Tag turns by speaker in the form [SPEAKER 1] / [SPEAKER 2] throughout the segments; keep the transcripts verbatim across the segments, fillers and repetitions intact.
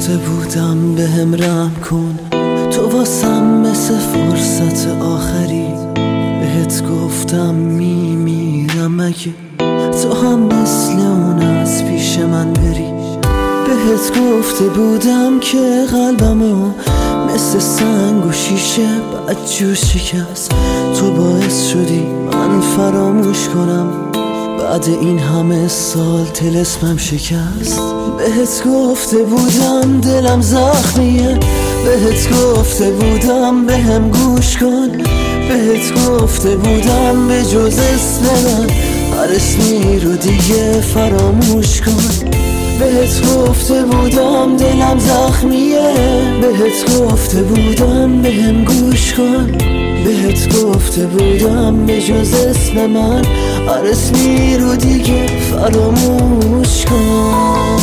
[SPEAKER 1] گفته بودم بهم رحم کن، تو واسم مثل فرصت آخری. بهت گفتم میمیرم اگه تو هم مثل اون از پیش من بری. بهت گفته بودم که قلبمو مثل سنگ و شیشه بدجور شکست. تو باعث شدی من فراموش کنم، بعد این همه سال طلسمم شکست. بهت گفته بودم دلم زخمیه، بهت گفته بودم بهم گوش کن. بهت گفته بودم به جز اسم من هر اسمی رو دیگه فراموش کن. بهت گفته بودم دلم زخمیه، بهت گفته بودم بهم گوش کن. بهت گفته بودم به جز اسم من هر اسمی رو دیگه فراموش کن.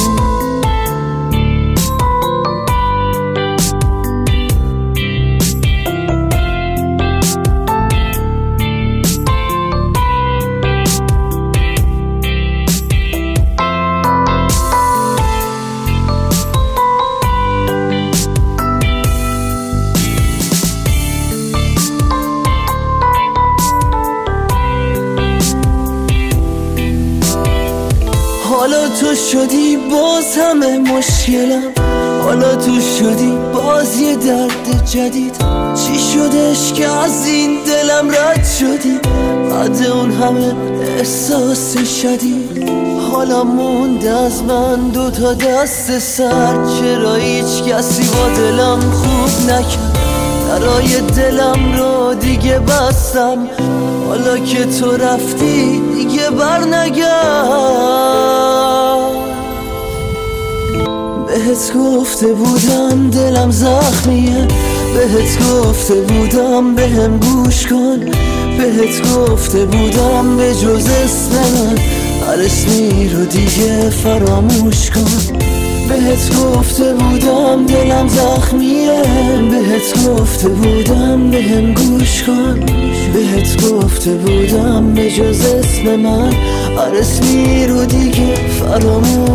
[SPEAKER 1] حالا تو شدی باز همه مشکلم، حالا تو شدی باز یه درد جدید. چی شدش که از این دلم رد شدی بعد اون همه احساس شدید؟ حالا مونده از من دو تا دست سر، چرا هیچ کسی با دلم خوب نکرد؟ درای دلم رو دیگه بستم، حالا که تو رفتی دیگه بر نگرد. بهت گفته بودم دلم زخمیه، بهت گفته بودم بهم گوش کن. بهت گفته بودم به جز اسم من هر اسمی رو دیگه فراموش کن. بهت گفته بودم دلم زخمیه، بهت گفته بودم بهم گوش کن. بهت گفته بودم به جز اسم من هر اسمی رو دیگه فراموش